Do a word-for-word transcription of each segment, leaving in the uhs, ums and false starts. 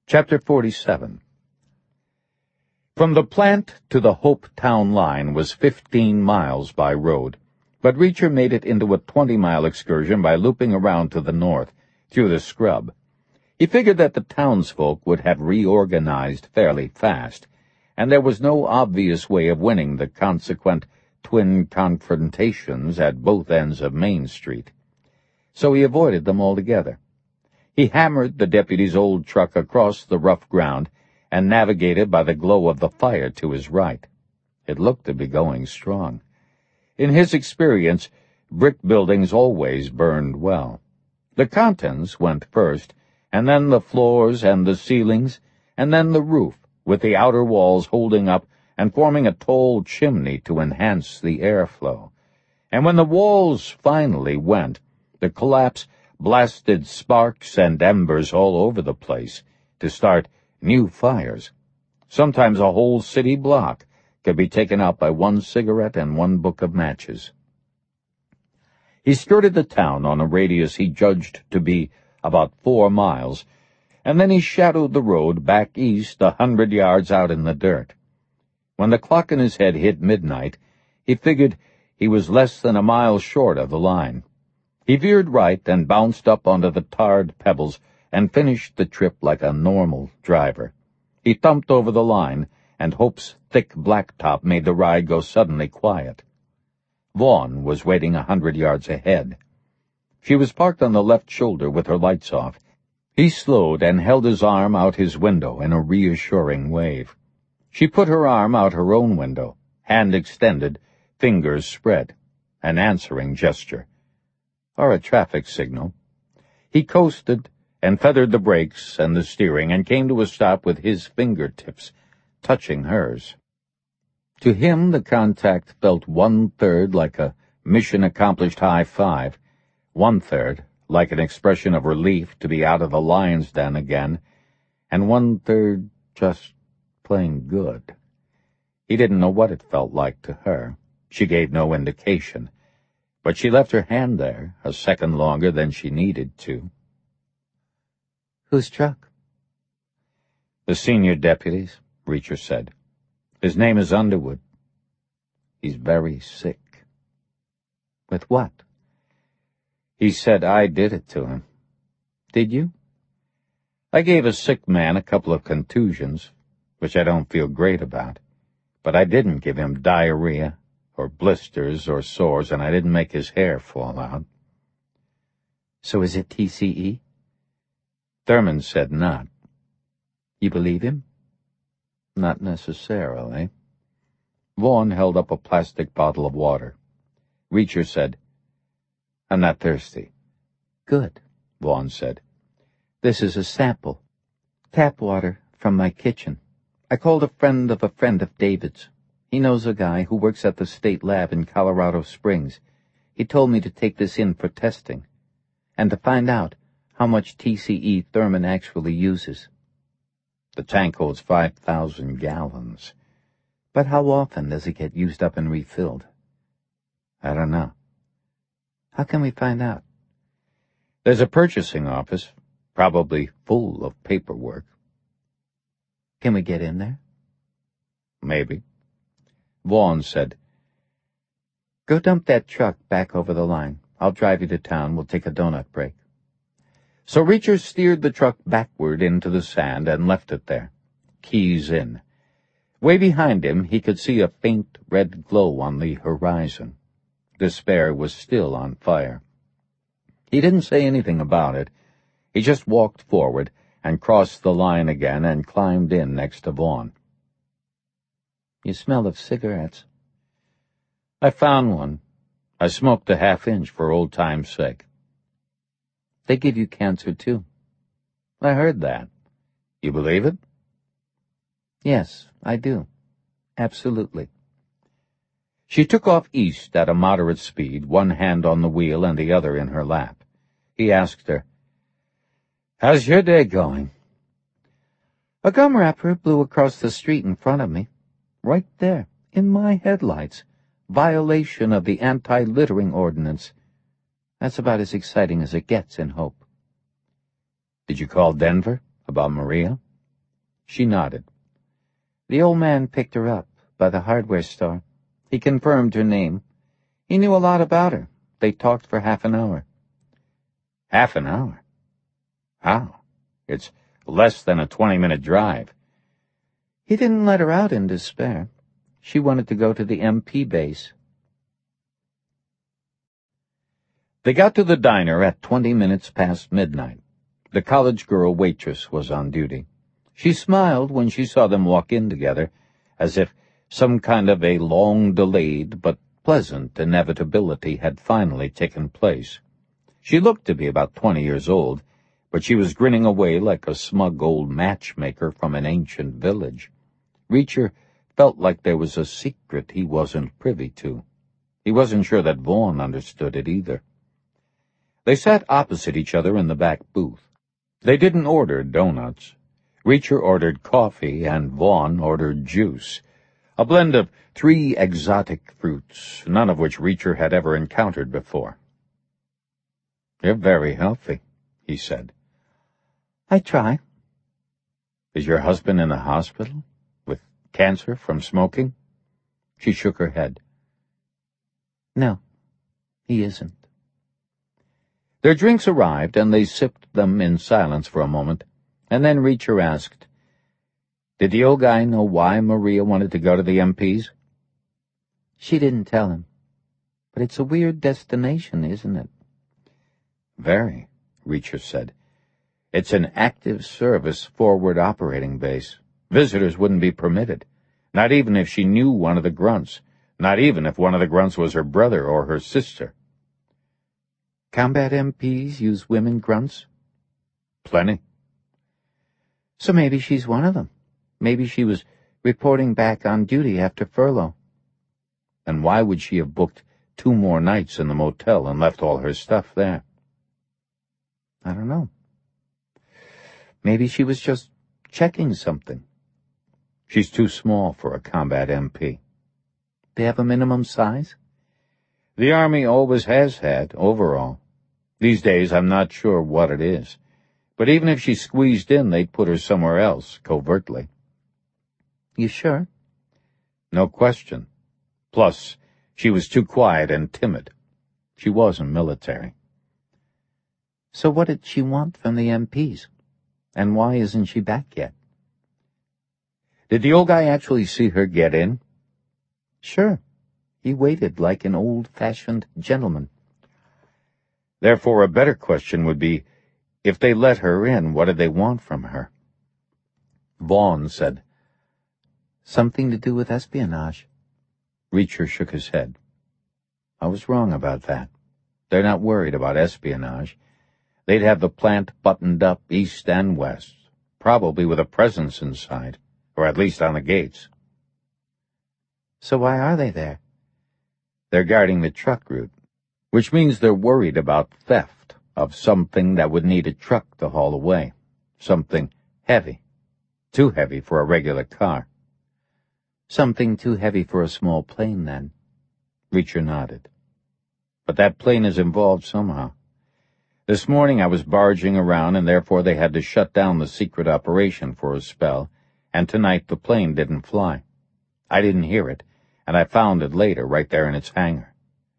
Chapter forty-seven. From the plant to the Hope Town line was fifteen miles by road, but Reacher made it into a twenty-mile excursion by looping around to the north, through the scrub. He figured that the townsfolk would have reorganized fairly fast, and there was no obvious way of winning the consequent twin confrontations at both ends of Main Street. So he avoided them altogether. He hammered the deputy's old truck across the rough ground and navigated by the glow of the fire to his right. It looked to be going strong. In his experience, brick buildings always burned well. The contents went first, and then the floors and the ceilings, and then the roof, with the outer walls holding up and forming a tall chimney to enhance the airflow. And when the walls finally went, the collapse blasted sparks and embers all over the place to start new fires. Sometimes a whole city block could be taken out by one cigarette and one book of matches. He skirted the town on a radius he judged to be about four miles, and then he shadowed the road back east a hundred yards out in the dirt. When the clock in his head hit midnight, he figured he was less than a mile short of the line. He veered right and bounced up onto the tarred pebbles and finished the trip like a normal driver. He thumped over the line, and Hope's thick blacktop made the ride go suddenly quiet. Vaughn was waiting a hundred yards ahead. She was parked on the left shoulder with her lights off. He slowed and held his arm out his window in a reassuring wave. She put her arm out her own window, hand extended, fingers spread, an answering gesture, or a traffic signal. He coasted and feathered the brakes and the steering and came to a stop with his fingertips touching hers. To him, the contact felt one-third like a mission-accomplished high-five, one-third like an expression of relief to be out of the lion's den again, and one-third just plain good. He didn't know what it felt like to her. She gave no indication, but she left her hand there a second longer than she needed to. "Whose truck?" "The senior deputy's," Reacher said. "His name is Underwood. He's very sick." "With what?" "He said I did it to him." "Did you?" "I gave a sick man a couple of contusions, which I don't feel great about, but I didn't give him diarrhea or blisters or sores, and I didn't make his hair fall out." "So is it T C E?" Thurman said not. "You believe him?" "Not necessarily." Vaughn held up a plastic bottle of water. Reacher said, "I'm not thirsty." "Good," Vaughn said. "This is a sample. Tap water from my kitchen. I called a friend of a friend of David's. He knows a guy who works at the state lab in Colorado Springs. He told me to take this in for testing, and to find out how much T C E Thurman actually uses." "The tank holds five thousand gallons. "But how often does it get used up and refilled?" "I don't know." "How can we find out?" "There's a purchasing office, probably full of paperwork." "Can we get in there?" "Maybe." Vaughn said, "Go dump that truck back over the line. I'll drive you to town. We'll take a donut break." So Reacher steered the truck backward into the sand and left it there, keys in. Way behind him he could see a faint red glow on the horizon. Despair was still on fire. He didn't say anything about it. He just walked forward and crossed the line again and climbed in next to Vaughn. "You smell of cigarettes." "I found one. I smoked a half-inch for old time's sake." "They give you cancer, too." "I heard that. You believe it?" "Yes, I do. Absolutely." She took off east at a moderate speed, one hand on the wheel and the other in her lap. He asked her, "How's your day going?" "A gum wrapper blew across the street in front of me. Right there, in my headlights. Violation of the anti-littering ordinance. That's about as exciting as it gets in Hope." "Did you call Denver about Maria?" She nodded. The old man picked her up by the hardware store. He confirmed her name. He knew a lot about her. They talked for half an hour. Half an hour? How? It's less than a twenty-minute drive. He didn't let her out in despair. She wanted to go to the M P base. They got to the diner at twenty minutes past midnight. The college girl waitress was on duty. She smiled when she saw them walk in together, as if some kind of a long-delayed but pleasant inevitability had finally taken place. She looked to be about twenty years old, but she was grinning away like a smug old matchmaker from an ancient village. Reacher felt like there was a secret he wasn't privy to. He wasn't sure that Vaughn understood it either. They sat opposite each other in the back booth. They didn't order donuts. Reacher ordered coffee, and Vaughn ordered juice, a blend of three exotic fruits, none of which Reacher had ever encountered before. "You're very healthy," he said. "I try." "Is your husband in the hospital? With cancer from smoking?" She shook her head. "No, he isn't." Their drinks arrived, and they sipped them in silence for a moment, and then Reacher asked, "Did the old guy know why Maria wanted to go to the M Ps?" "She didn't tell him. But it's a weird destination, isn't it?" "Very," Reacher said. "It's an active service forward operating base. Visitors wouldn't be permitted, not even if she knew one of the grunts, not even if one of the grunts was her brother or her sister." "Combat M Ps use women grunts?" "Plenty." "So maybe she's one of them. Maybe she was reporting back on duty after furlough." "And why would she have booked two more nights in the motel and left all her stuff there?" "I don't know. Maybe she was just checking something." "She's too small for a combat M P." "They have a minimum size?" "The Army always has had, overall. These days I'm not sure what it is. But even if she squeezed in, they'd put her somewhere else, covertly." "You sure?" "No question. Plus, she was too quiet and timid. She wasn't military." "So what did she want from the M Ps? And why isn't she back yet?" "Did the old guy actually see her get in?" "Sure. He waited like an old-fashioned gentleman." "Therefore, a better question would be, if they let her in, what did they want from her?" Vaughn said, "Something to do with espionage." Reacher shook his head. "I was wrong about that. They're not worried about espionage. They'd have the plant buttoned up east and west, probably with a presence inside, or at least on the gates." "So why are they there?" "They're guarding the truck route, which means they're worried about theft of something that would need a truck to haul away, something heavy, too heavy for a regular car." "Something too heavy for a small plane, then?" Reacher nodded. "But that plane is involved somehow. This morning I was barging around, and therefore they had to shut down the secret operation for a spell, and tonight the plane didn't fly. I didn't hear it, and I found it later right there in its hangar."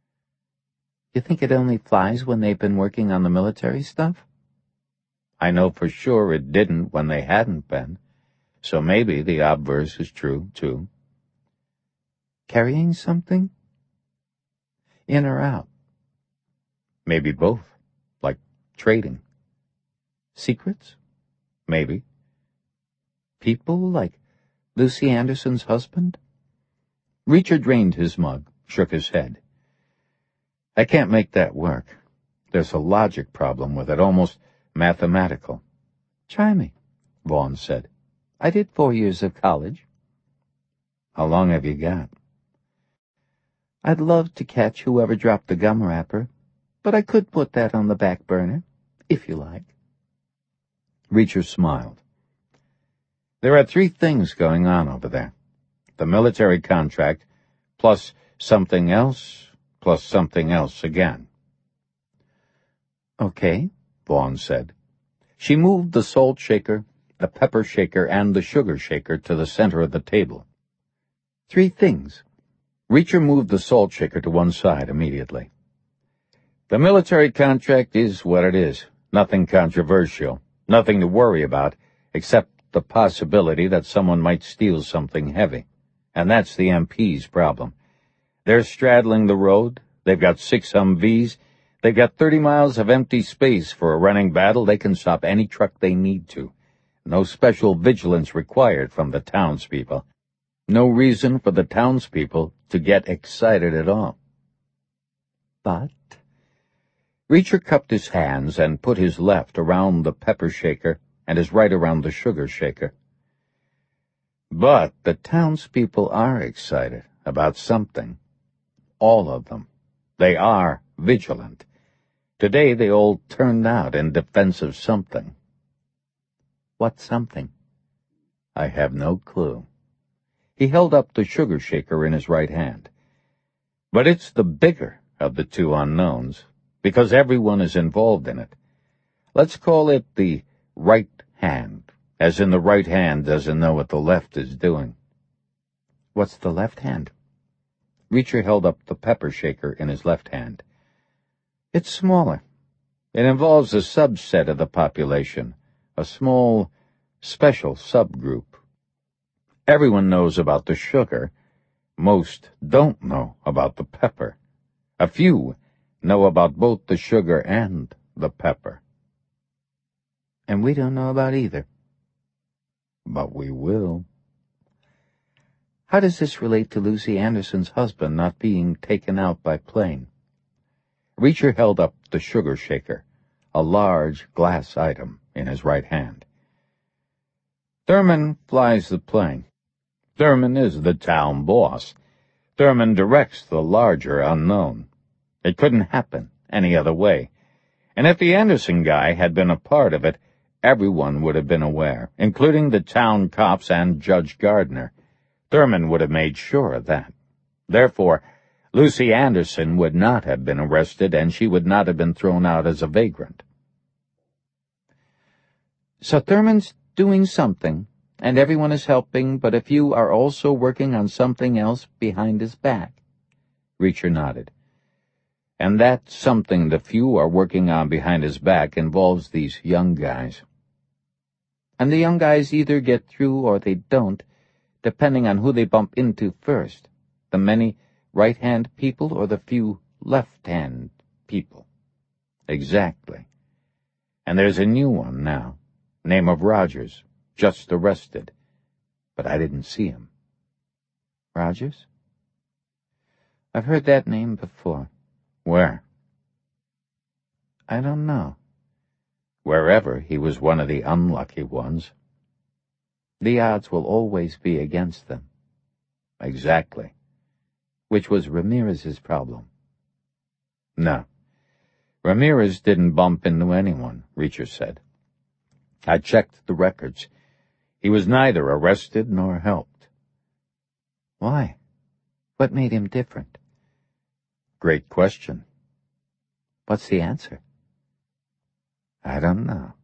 "You think it only flies when they've been working on the military stuff?" "I know for sure it didn't when they hadn't been, so maybe the obverse is true, too." "Carrying something? In or out?" "Maybe both. Like trading." "Secrets?" "Maybe." "People like Lucy Anderson's husband?" Reacher drained his mug, shook his head. "I can't make that work. There's a logic problem with it, almost mathematical." "Try me," Vaughn said. "I did four years of college." "How long have you got?" "I'd love to catch whoever dropped the gum wrapper, but I could put that on the back burner, if you like." Reacher smiled. "There are three things going on over there. The military contract, plus something else, plus something else again." "Okay," Vaughn said. She moved the salt shaker, the pepper shaker and the sugar shaker to the center of the table. Three things. Reacher moved the salt shaker to one side immediately. The military contract is what it is. Nothing controversial. Nothing to worry about, except the possibility that someone might steal something heavy. And that's the M P's problem. They're straddling the road. They've got six Humvees. They've got thirty miles of empty space for a running battle. They can stop any truck they need to. No special vigilance required from the townspeople. No reason for the townspeople to get excited at all. But Reacher cupped his hands and put his left around the pepper shaker and his right around the sugar shaker. But the townspeople are excited about something. All of them. They are vigilant. Today they all turned out in defense of something. What something? I have no clue. He held up the sugar shaker in his right hand. But it's the bigger of the two unknowns, because everyone is involved in it. Let's call it the right hand, as in the right hand doesn't know what the left is doing. What's the left hand? Reacher held up the pepper shaker in his left hand. It's smaller. It involves a subset of the population, a small, special subgroup. Everyone knows about the sugar. Most don't know about the pepper. A few know about both the sugar and the pepper. And we don't know about either. But we will. How does this relate to Lucy Anderson's husband not being taken out by plane? Reacher held up the sugar shaker, a large glass item, in his right hand. Thurman flies the plane. Thurman is the town boss. Thurman directs the larger unknown. It couldn't happen any other way. And if the Anderson guy had been a part of it, everyone would have been aware, including the town cops and Judge Gardner. Thurman would have made sure of that. Therefore, Lucy Anderson would not have been arrested, and she would not have been thrown out as a vagrant. So Thurman's doing something, and everyone is helping, but a few are also working on something else behind his back. Reacher nodded. And that something the few are working on behind his back involves these young guys. And the young guys either get through or they don't, depending on who they bump into first, the many right-hand people or the few left-hand people. Exactly. And there's a new one now, name of Rogers, just arrested. But I didn't see him. Rogers? I've heard that name before. Where? I don't know. Wherever, he was one of the unlucky ones. The odds will always be against them. Exactly. Which was Ramirez's problem. No. Ramirez didn't bump into anyone, Reacher said. I checked the records. He was neither arrested nor helped. Why? What made him different? Great question. What's the answer? I don't know.